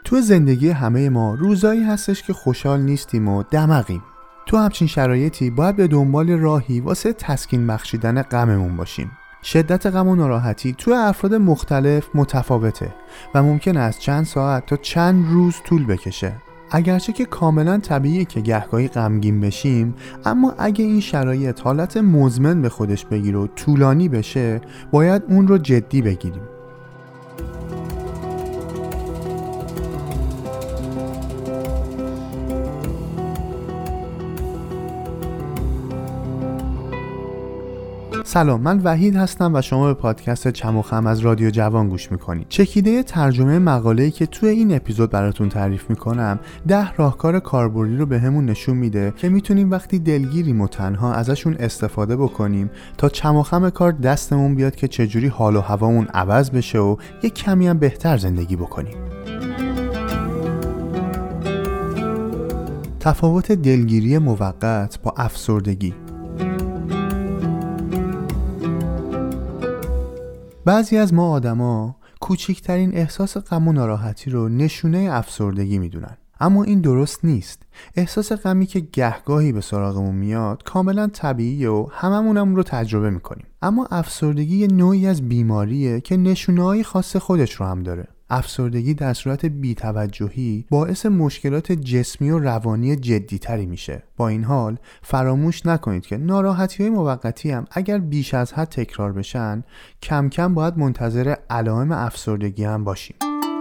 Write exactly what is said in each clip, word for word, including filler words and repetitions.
تو زندگی همه ما روزایی هستش که خوشحال نیستیم و دمقیم. تو همچین شرایطی باید به دنبال راهی واسه تسکین بخشیدن غممون باشیم. شدت غم و ناراحتی تو افراد مختلف متفاوته و ممکن است چند ساعت تا چند روز طول بکشه. اگرچه که کاملا طبیعیه که گهگاهی غمگین بشیم، اما اگه این شرایط حالت مزمن به خودش بگیره و طولانی بشه، باید اون رو جدی بگیریم. سلام، من وحید هستم و شما به پادکست چم و خم از رادیو جوان گوش میکنید. چکیده ترجمه مقاله‌ای که توی این اپیزود براتون تعریف میکنم ده راهکار کاربردی رو به همون نشون میده که میتونیم وقتی دلگیریم و تنها ازشون استفاده بکنیم تا چم و خم کار دستمون بیاد که چجوری حال و هوامون عوض بشه و یک کمی هم بهتر زندگی بکنیم. تفاوت دلگیری موقت با افسردگی. بعضی از ما آدما کوچکترین احساس غم و ناراحتی رو نشونه افسردگی میدونن، اما این درست نیست. احساس غمی که گهگاهی به سراغمون میاد کاملا طبیعیه و هممونم رو تجربه میکنیم، اما افسردگی یه نوعی از بیماریه که نشونه‌های خاص خودش رو هم داره. افسردگی در صورت بی‌توجهی باعث مشکلات جسمی و روانی جدی‌تری میشه. با این حال فراموش نکنید که ناراحتی‌های موقتی هم اگر بیش از حد تکرار بشن، کم کم باید منتظر علائم افسردگی هم باشیم.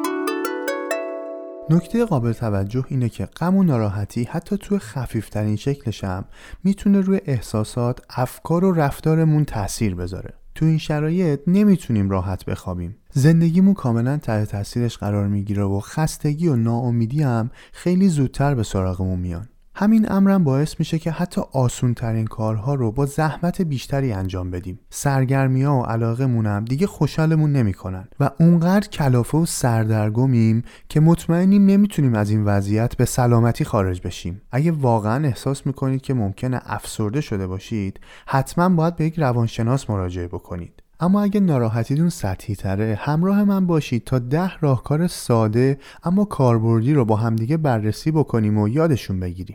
نکته قابل توجه اینه که غم و ناراحتی حتی توی خفیفترین شکلش هم میتونه روی احساسات، افکار و رفتارمون تأثیر بذاره. تو این شرایط نمیتونیم راحت بخوابیم. زندگیمون کاملا تحت تاثیرش قرار میگیره و خستگی و ناامیدی هم خیلی زودتر به سراغمون میان. همین امرم باعث میشه که حتی آسون ترین کارها رو با زحمت بیشتری انجام بدیم. سرگرمی‌ها و علاقه‌مون هم دیگه خوشحالمون نمی‌کنن و اونقدر کلافه و سردرگمیم که مطمئنیم نمیتونیم از این وضعیت به سلامتی خارج بشیم. اگه واقعا احساس میکنید که ممکنه افسرده شده باشید، حتما باید به یک روانشناس مراجعه بکنید. اما اگه ناراحتیتون سطحی تره، همراه من باشید تا ده راهکار ساده اما کاربردی رو با همدیگه بررسی بکنیم و یادشون بگیریم.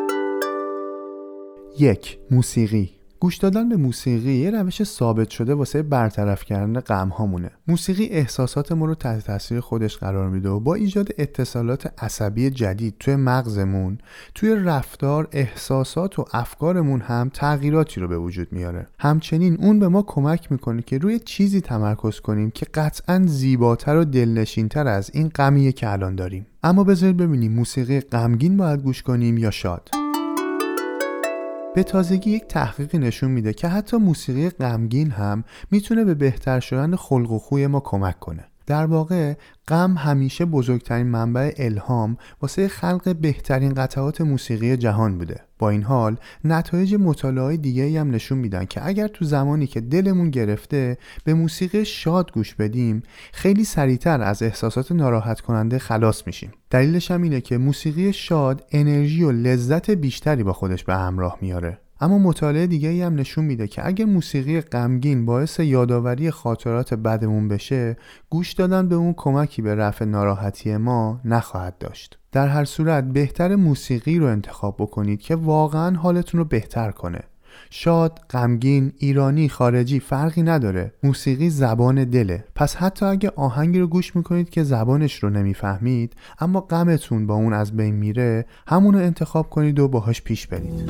یک. موسیقی. گوش دادن به موسیقی یه روش ثابت شده واسه برطرف کردن غم هامونه. موسیقی احساسات ما رو تحت تاثیر خودش قرار میده و با ایجاد اتصالات عصبی جدید توی مغزمون، توی رفتار، احساسات و افکارمون هم تغییراتی رو به وجود میاره. همچنین اون به ما کمک میکنه که روی چیزی تمرکز کنیم که قطعاً زیباتر و دلنشین‌تر از این غمیه که الان داریم. اما بذارید ببینیم موسیقی غمگین باید گوش کنیم یا شاد. به تازگی یک تحقیقی نشون میده که حتی موسیقی غمگین هم میتونه به بهتر شدن خلق و خوی ما کمک کنه. در واقع غم همیشه بزرگترین منبع الهام واسه خلق بهترین قطعات موسیقی جهان بوده. با این حال نتایج مطالعات دیگه‌ای هم نشون میدن که اگر تو زمانی که دلمون گرفته به موسیقی شاد گوش بدیم، خیلی سریعتر از احساسات ناراحت کننده خلاص میشیم. دلیلش هم اینه که موسیقی شاد انرژی و لذت بیشتری با خودش به همراه میاره. اما مطالعه دیگه‌ای هم نشون میده که اگه موسیقی غمگین باعث یادآوری خاطرات بدمون بشه، گوش دادن به اون کمکی به رفع ناراحتی ما نخواهد داشت. در هر صورت بهتر موسیقی رو انتخاب بکنید که واقعاً حالتون رو بهتر کنه. شاد، غمگین، ایرانی، خارجی فرقی نداره. موسیقی زبان دله. پس حتی اگه آهنگی رو گوش میکنید که زبانش رو نمیفهمید، اما غمتون با اون از بین میره، همون رو انتخاب کنید و باهاش پیش برید.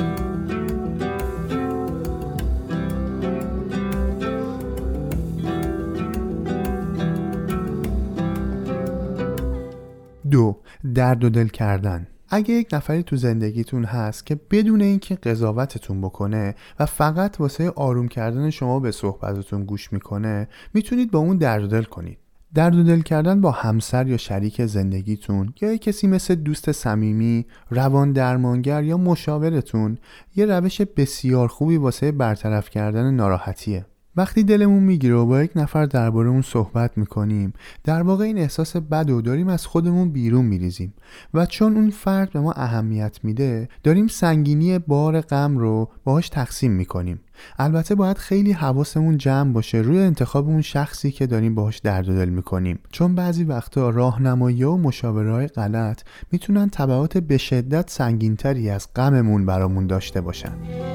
دو. درد و دل کردن. اگه یک نفری تو زندگیتون هست که بدون اینکه قضاوتتون بکنه و فقط واسه آروم کردن شما به صحبتتون گوش میکنه، میتونید با اون درد و دل کنید. درد و دل کردن با همسر یا شریک زندگیتون یا یک کسی مثل دوست صمیمی، روان درمانگر یا مشاورتون یه روش بسیار خوبی واسه برطرف کردن ناراحتیه. وقتی دلمون میگیره و با یک نفر درباره اون صحبت میکنیم، در واقع این احساس بد و داریم از خودمون بیرون میریزیم و چون اون فرد به ما اهمیت میده داریم سنگینی بار غم رو باهاش تقسیم میکنیم. البته باید خیلی حواسمون جمع باشه روی انتخاب اون شخصی که داریم باهاش درد و دل میکنیم، چون بعضی وقتا راهنمایی و مشاوره‌های غلط میتونن تبعات به شدت سنگینتری از غممون برامون داشته باشن.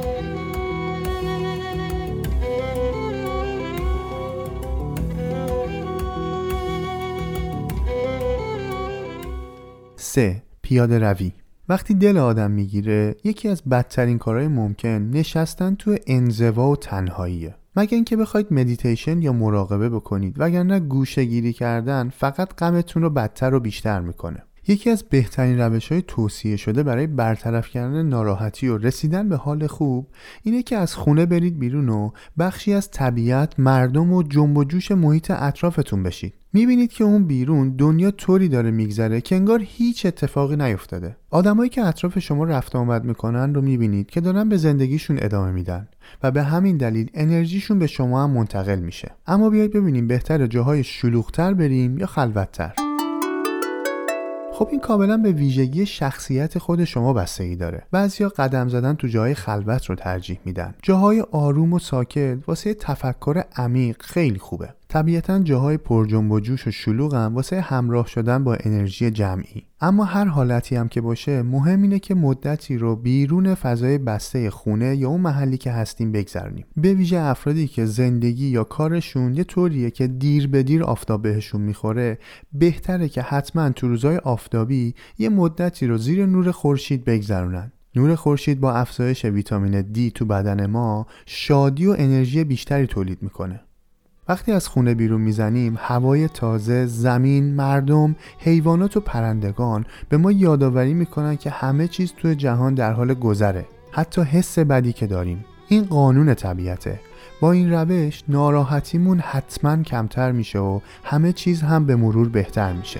سه. پیاده روی. وقتی دل آدم میگیره یکی از بدترین کارهای ممکن نشستن تو انزوا و تنهاییه. مگه اینکه بخواید مدیتیشن یا مراقبه بکنید، وگرنه گوشه‌گیری کردن فقط غمتون رو بدتر و بیشتر میکنه. یکی از بهترین روش‌های توصیه شده برای برطرف کردن ناراحتی و رسیدن به حال خوب اینه که از خونه برید بیرون و بخشی از طبیعت، مردم و جنب و جوش محیط اطرافتون بشید. میبینید که اون بیرون دنیا طوری داره میگذره که انگار هیچ اتفاقی نیفتاده. آدمایی که اطراف شما رفت آمد میکنن رو میبینید که دارن به زندگیشون ادامه میدن و به همین دلیل انرژیشون به شما هم منتقل میشه. اما بیایید ببینیم بهتره جاهای شلوغ‌تر بریم یا خلوت‌تر. خب این کاملا به ویژگی شخصیت خود شما بستگی داره. بعضیا قدم زدن تو جاهای خلوت رو ترجیح میدن. جاهای آروم و ساکت واسه تفکر عمیق خیلی خوبه. طبیعتاً جاهای پر جنب و جوش و شلوغ هم واسه همراه شدن با انرژی جمعی. اما هر حالتی هم که باشه مهم اینه که مدتی رو بیرون فضای بسته خونه یا اون محلی که هستیم بگذرونیم. به ویژه افرادی که زندگی یا کارشون یه طوریه که دیر به دیر آفتاب بهشون میخوره، بهتره که حتما تو روزهای آفتابی یه مدتی رو زیر نور خورشید بگذرونن. نور خورشید با افزایش ویتامین دی تو بدن ما شادی و انرژی بیشتری تولید میکنه. وقتی از خونه بیرون میزنیم هوای تازه، زمین، مردم، حیوانات و پرندگان به ما یادآوری میکنن که همه چیز توی جهان در حال گذره، حتی حس بدی که داریم. این قانون طبیعته. با این روش ناراحتیمون حتما کمتر میشه و همه چیز هم به مرور بهتر میشه.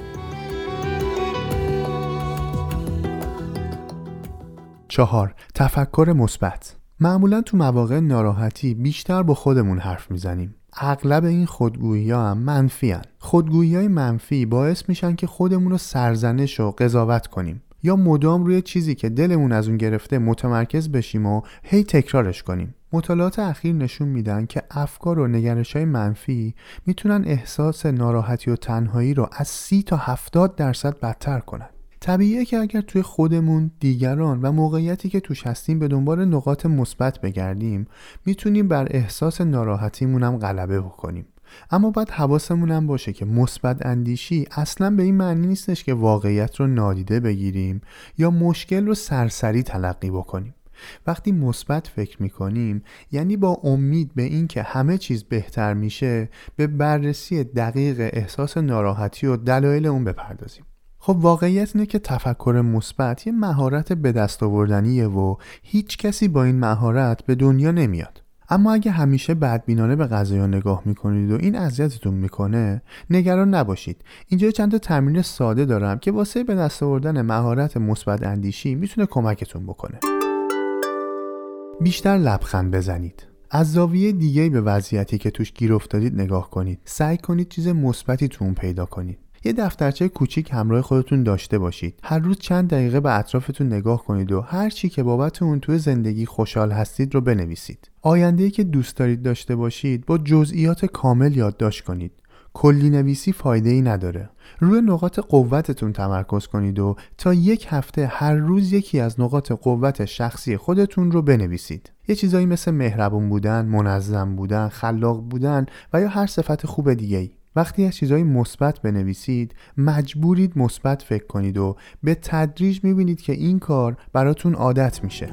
چهار. تفکر مثبت. معمولا تو مواقع ناراحتی بیشتر با خودمون حرف میزنیم. اغلب این خودگویی‌ها هم منفی هن. خودگویی‌های منفی باعث میشن که خودمون رو سرزنش و قضاوت کنیم یا مدام روی چیزی که دلمون از اون گرفته متمرکز بشیم و هی تکرارش کنیم. مطالعات اخیر نشون میدن که افکار و نگرش‌های منفی میتونن احساس ناراحتی و تنهایی رو از سی تا هفتاد درصد بدتر کنن. طبیعیه که اگر توی خودمون، دیگران و موقعیتی که توش هستیم به دنبال نقاط مثبت بگردیم، میتونیم بر احساس ناراحتیمون هم غلبه بکنیم. اما باید حواسمون هم باشه که مثبت اندیشی اصلا به این معنی نیستش که واقعیت رو نادیده بگیریم یا مشکل رو سرسری تلقی بکنیم. وقتی مثبت فکر میکنیم یعنی با امید به این که همه چیز بهتر میشه به بررسی دقیق احساس ناراحتی و دلایل اون بپردازیم. خب واقعیت اینه که تفکر مثبت یه مهارت به دست آوردنیه و هیچ کسی با این مهارت به دنیا نمیاد. اما اگه همیشه بدبینانه به قضایا نگاه میکنید و این اذیتتون میکنه، نگران نباشید. اینجا چند تا تمرین ساده دارم که واسه به دست آوردن مهارت مثبت اندیشی میتونه کمکتون بکنه. بیشتر لبخند بزنید. از زاویه دیگه‌ای به وضعیتی که توش گیر افتادید نگاه کنید. سعی کنید چیز مثبتی تو اون پیدا کنید. یه دفترچه کوچیک همراه خودتون داشته باشید. هر روز چند دقیقه به اطرافتون نگاه کنید و هر چی که بابت اون توی زندگی خوشحال هستید رو بنویسید. آینده‌ای که دوست دارید داشته باشید با جزئیات کامل یادداشت کنید. کلی نویسی فایده‌ای نداره. روی نقاط قوتتون تمرکز کنید و تا یک هفته هر روز یکی از نقاط قوت شخصی خودتون رو بنویسید. یه چیزایی مثل مهربون بودن، منظم بودن، خلاق بودن و یا هر صفت خوب دیگه‌ای. وقتی از چیزهای مثبت بنویسید مجبورید مثبت فکر کنید و به تدریج میبینید که این کار براتون عادت میشه.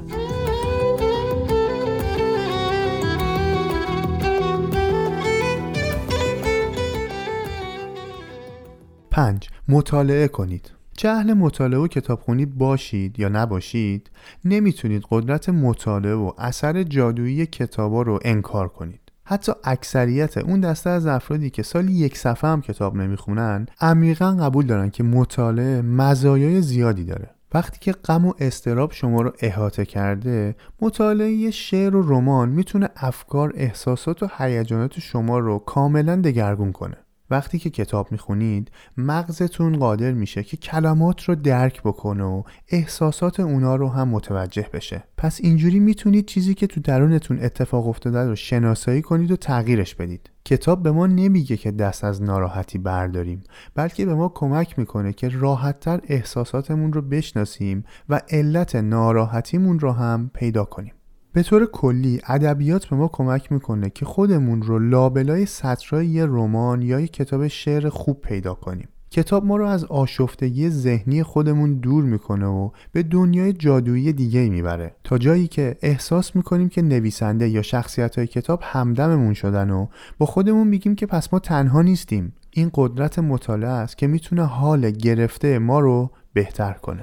پنج. مطالعه کنید. چه اهل مطالعه و کتابخونی باشید یا نباشید، نمیتونید قدرت مطالعه و اثر جادویی کتابا رو انکار کنید. حتی اکثریت اون دسته از افرادی که سالی یک صفحه هم کتاب نمیخونن عمیقاً قبول دارن که مطالعه مزایای زیادی داره. وقتی که غم و اضطراب شما رو احاطه کرده، مطالعه شعر و رمان میتونه افکار، احساسات و هیجانات شما رو کاملا دگرگون کنه. وقتی که کتاب میخونید، مغزتون قادر میشه که کلمات رو درک بکنه و احساسات اونا رو هم متوجه بشه. پس اینجوری میتونید چیزی که تو درونتون اتفاق افتاده رو شناسایی کنید و تغییرش بدید. کتاب به ما نمیگه که دست از ناراحتی برداریم، بلکه به ما کمک میکنه که راحت‌تر احساساتمون رو بشناسیم و علت ناراحتیمون رو هم پیدا کنیم. به طور کلی ادبیات به ما کمک میکنه که خودمون رو لابلای سطرهای یه رمان یا یه کتاب شعر خوب پیدا کنیم. کتاب ما رو از آشفتگی ذهنی خودمون دور میکنه و به دنیای جادویی دیگه میبره، تا جایی که احساس میکنیم که نویسنده یا شخصیت‌های کتاب همدممون شدن و با خودمون میگیم که پس ما تنها نیستیم. این قدرت مطالعه است که میتونه حال گرفته ما رو بهتر کنه.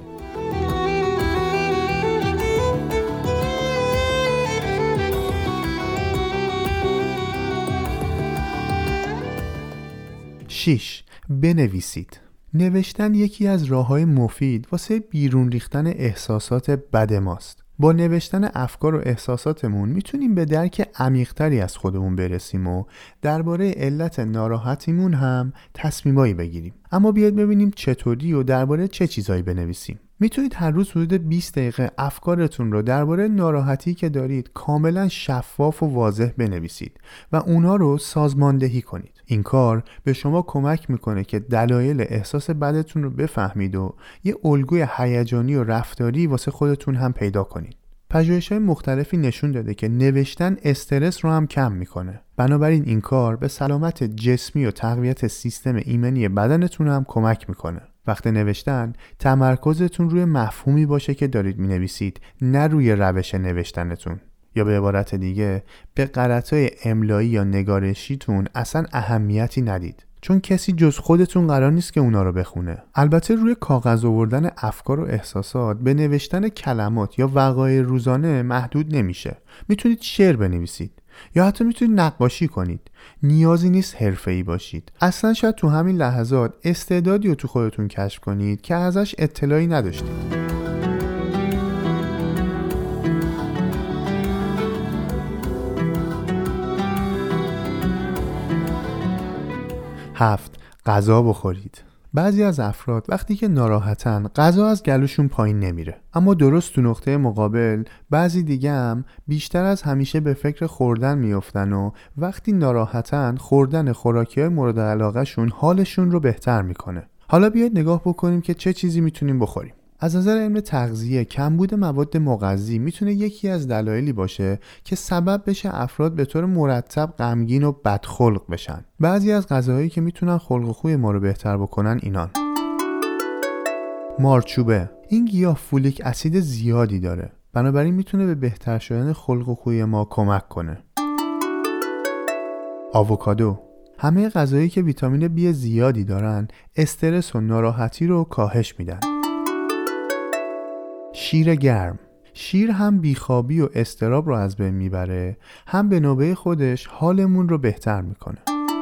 شش. بنویسید. نوشتن یکی از راه‌های مفید واسه بیرون ریختن احساسات بد ماست. با نوشتن افکار و احساساتمون میتونیم به درک عمیق‌تری از خودمون برسیم و درباره علت ناراحتیمون هم تصمیمایی بگیریم. اما بیاید ببینیم چطوری و درباره چه چیزایی بنویسیم. میتونید هر روز حدود بیست دقیقه افکارتون رو درباره ناراحتی که دارید کاملا شفاف و واضح بنویسید و اونا رو سازماندهی کنید. این کار به شما کمک میکنه که دلایل احساس بدتون رو بفهمید و یه الگوی هیجانی و رفتاری واسه خودتون هم پیدا کنید. پژوهش‌های مختلفی نشون داده که نوشتن استرس رو هم کم میکنه. بنابراین این کار به سلامت جسمی و تقویت سیستم ایمنی بدنتون هم کمک میکنه. وقتی نوشتن تمرکزتون روی مفهومی باشه که دارید مینویسید، نه روی روش نوشتنتون. یا به عبارت دیگه به غلطای املایی یا نگارشیتون اصلا اهمیتی ندید، چون کسی جز خودتون قرار نیست که اونا رو بخونه. البته روی کاغذ آوردن افکار و احساسات به نوشتن کلمات یا وقایع روزانه محدود نمیشه. میتونید شعر بنویسید یا حتی میتونید نقاشی کنید. نیازی نیست حرفه‌ای باشید. اصلا شاید تو همین لحظات استعدادی رو تو خودتون کشف کنید که ازش اطلاعی نداشتید. هفت. غذا بخورید. بعضی از افراد وقتی که ناراحتن غذا از گلوشون پایین نمیره، اما درست تو نقطه مقابل بعضی دیگه هم بیشتر از همیشه به فکر خوردن میافتن و وقتی ناراحتن خوردن خوراکی‌های مورد علاقه‌شون حالشون رو بهتر میکنه. حالا بیاید نگاه بکنیم که چه چیزی میتونیم بخوریم. از نظر علم تغذیه کمبود مواد مغذی میتونه یکی از دلایلی باشه که سبب بشه افراد به طور مرتب غمگین و بدخلق بشن. بعضی از غذاهایی که میتونن خلق و خوی ما رو بهتر بکنن اینان: مارچوبه. این گیاه فولیک اسید زیادی داره، بنابراین میتونه به بهتر شدن خلق و خوی ما کمک کنه. آووکادو. همه غذاهایی که ویتامین بی زیادی دارن استرس و ناراحتی رو کاهش میدن. شیر گرم. شیر هم بیخوابی و اضطراب رو از بین میبره، هم به نوبه خودش حالمون رو بهتر میکنه.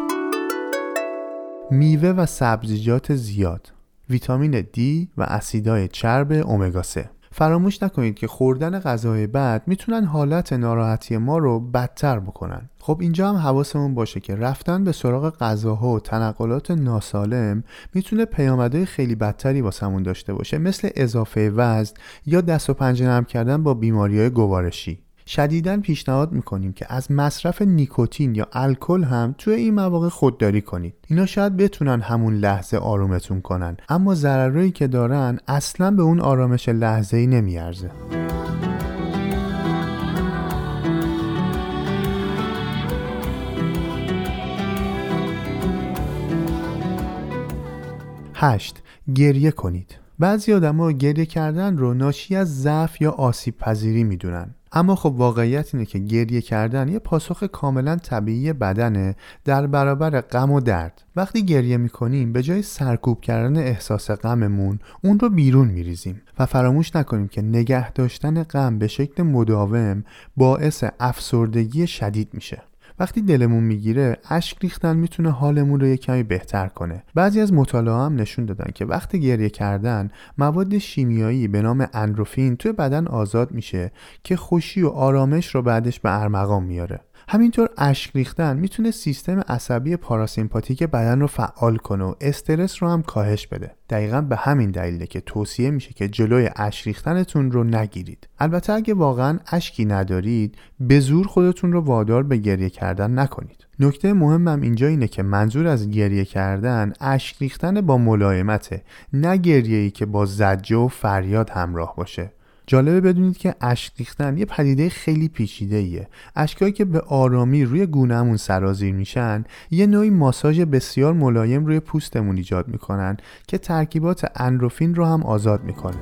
میوه و سبزیجات زیاد، ویتامین دی و اسیدهای چرب امگا سه. فراموش نکنید که خوردن غذاهای بد میتونن حالت ناراحتی ما رو بدتر بکنن. خب اینجا هم حواسمون باشه که رفتن به سراغ غذاها و تنقلات ناسالم میتونه پیامدهای خیلی بدتری واسمون داشته باشه، مثل اضافه وزن یا دست و پنجه نرم کردن با بیماریهای گوارشی. شدیداً پیشنهاد میکنیم که از مصرف نیکوتین یا الکل هم توی این مواقع خودداری کنید. اینا شاید بتونن همون لحظه آرومتون کنن، اما ضررایی که دارن اصلاً به اون آرامش لحظه‌ای نمیارزه. هشت. گریه کنید. بعضی آدم‌ها گریه کردن رو ناشی از ضعف یا آسیب پذیری میدونن، اما خب واقعیت اینه که گریه کردن یه پاسخ کاملا طبیعی بدنه در برابر غم و درد. وقتی گریه میکنیم به جای سرکوب کردن احساس غممون اون رو بیرون میریزیم و فراموش نکنیم که نگه داشتن غم به شکل مداوم باعث افسردگی شدید میشه. وقتی دلمون میگیره اشک ریختن میتونه حالمون رو یک کمی بهتر کنه. بعضی از مطالعه هم نشون دادن که وقتی گریه کردن مواد شیمیایی به نام اندروفین توی بدن آزاد میشه که خوشی و آرامش رو بعدش به ارمغان میاره. همینطور اشک ریختن میتونه سیستم عصبی پاراسیمپاتیک بدن رو فعال کنه و استرس رو هم کاهش بده. دقیقاً به همین دلیله که توصیه میشه که جلوی اشک ریختنتون رو نگیرید. البته اگه واقعاً اشکی ندارید، به زور خودتون رو وادار به گریه کردن نکنید. نکته مهمم اینجا اینه که منظور از گریه کردن اشک ریختن با ملایمته، نه گریه‌ای که با زجه و فریاد همراه باشه. جالبه بدونید که اشک ریختن یه پدیده خیلی پیچیده‌ایه. اشکایی که به آرامی روی گونه‌مون سرازیر میشن یه نوعی ماساژ بسیار ملایم روی پوستمون ایجاد میکنن که ترکیبات اندروفین رو هم آزاد میکنه.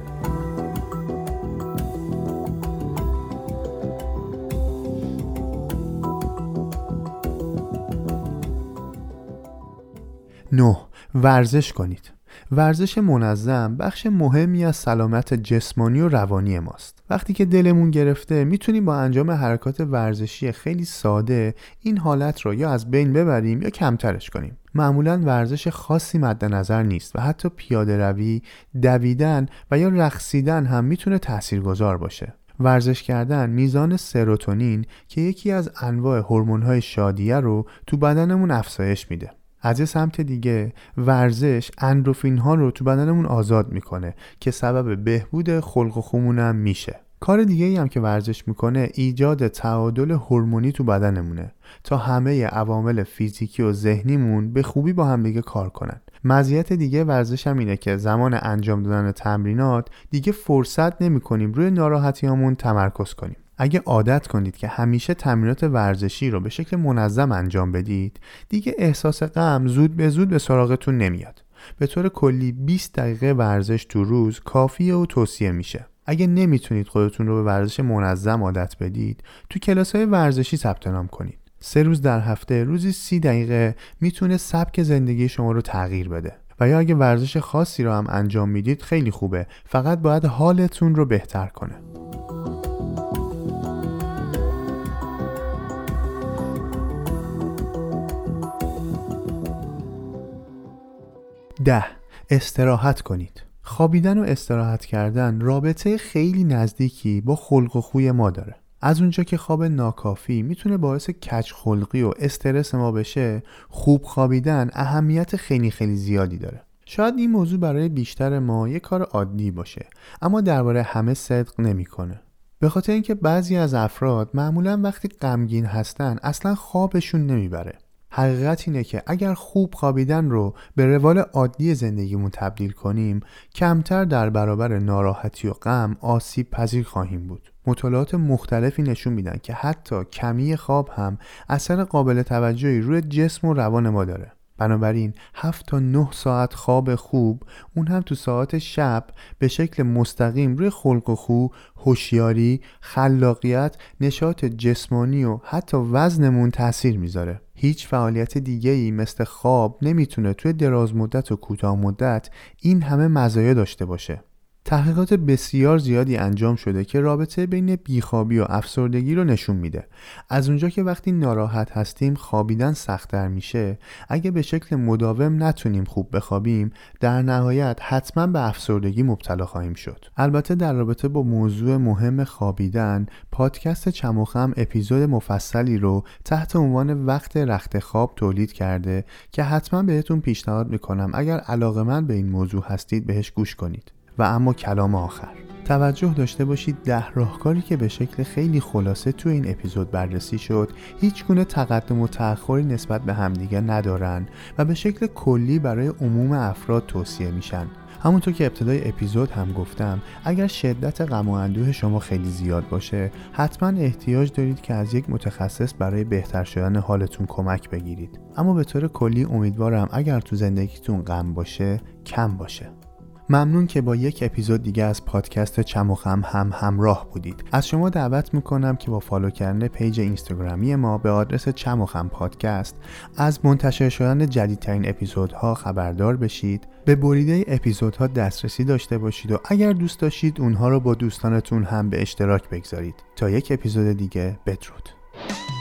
نه، ورزش کنید. ورزش منظم بخش مهمی از سلامت جسمانی و روانی ماست. وقتی که دلمون گرفته میتونیم با انجام حرکات ورزشی خیلی ساده این حالت رو یا از بین ببریم یا کمترش کنیم. معمولاً ورزش خاصی مد نظر نیست و حتی پیاده روی، دویدن و یا رقصیدن هم میتونه تاثیرگذار باشه. ورزش کردن میزان سروتونین که یکی از انواع هورمون‌های شادیه رو تو بدنمون افزایش میده. از یه سمت دیگه ورزش اندروفین ها رو تو بدنمون آزاد میکنه که سبب بهبود خلق و خومون هم میشه. کار دیگه ای هم که ورزش میکنه ایجاد تعادل هورمونی تو بدنمونه تا همه عوامل فیزیکی و ذهنیمون به خوبی با هم دیگه کار کنن. مزیت دیگه ورزش هم اینه که زمان انجام دادن تمرینات دیگه فرصت نمی کنیم روی ناراحتیامون تمرکز کنیم. اگه عادت کنید که همیشه تمرینات ورزشی رو به شکل منظم انجام بدید، دیگه احساس غم زود به زود به سراغتون نمیاد. به طور کلی بیست دقیقه ورزش تو روز کافیه و توصیه میشه. اگه نمیتونید خودتون رو به ورزش منظم عادت بدید، تو کلاس‌های ورزشی ثبت نام کنید. سه روز در هفته روزی سی دقیقه میتونه سبک زندگی شما رو تغییر بده. و یا اگه ورزش خاصی رو هم انجام میدید خیلی خوبه، فقط باید حالتون رو بهتر کنه. ده، استراحت کنید. خوابیدن و استراحت کردن رابطه خیلی نزدیکی با خلق و خوی ما داره. از اونجا که خواب ناکافی میتونه باعث کج خلقی و استرس ما بشه، خوب خوابیدن اهمیت خیلی خیلی زیادی داره. شاید این موضوع برای بیشتر ما یه کار عادی باشه، اما درباره همه صدق نمیکنه. به خاطر اینکه بعضی از افراد معمولاً وقتی غمگین هستن اصلاً خوابشون نمیبره. حقیقت اینه که اگر خوب خوابیدن رو به روال عادی زندگیمون تبدیل کنیم، کمتر در برابر ناراحتی و غم آسیب پذیر خواهیم بود. مطالعات مختلفی نشون میدن که حتی کمی خواب هم اثر قابل توجهی روی جسم و روان ما داره. بنابراین هفت تا نه ساعت خواب خوب، اون هم تو ساعت شب، به شکل مستقیم روی خلق و خو، هوشیاری، خلاقیت، نشاط جسمانی و حتی وزنمون تأثیر میذاره. هیچ فعالیت دیگه‌ای مثل خواب نمیتونه توی دراز مدت و کوتاه مدت این همه مزایا داشته باشه. تحقیقات بسیار زیادی انجام شده که رابطه بین بیخوابی و افسردگی رو نشون میده. از اونجا که وقتی ناراحت هستیم خوابیدن سخت‌تر میشه، اگه به شکل مداوم نتونیم خوب بخوابیم، در نهایت حتما به افسردگی مبتلا خواهیم شد. البته در رابطه با موضوع مهم خوابیدن، پادکست چم و خم اپیزود مفصلی رو تحت عنوان وقت رخت خواب تولید کرده که حتما بهتون پیشنهاد میکنم اگر علاقه‌مند به این موضوع هستید بهش گوش کنید. و اما کلام آخر، توجه داشته باشید ده راهکاری که به شکل خیلی خلاصه تو این اپیزود بررسی شد هیچ گونه تقدم و تأخری نسبت به همدیگه ندارن و به شکل کلی برای عموم افراد توصیه میشن. همونطور که ابتدای اپیزود هم گفتم، اگر شدت غم و اندوه شما خیلی زیاد باشه، حتما احتیاج دارید که از یک متخصص برای بهتر شدن حالتون کمک بگیرید. اما به طور کلی امیدوارم اگر تو زندگیتون غم باشه، کم باشه. ممنون که با یک اپیزود دیگه از پادکست چم و خم هم همراه بودید. از شما دعوت میکنم که با فالو کردن پیج اینستاگرامی ما به آدرس چم و خم پادکست از منتشر شدن جدیدترین اپیزودها خبردار بشید، به بریده اپیزودها دسترسی داشته باشید و اگر دوست داشتید اونها رو با دوستانتون هم به اشتراک بگذارید. تا یک اپیزود دیگه، بدرود.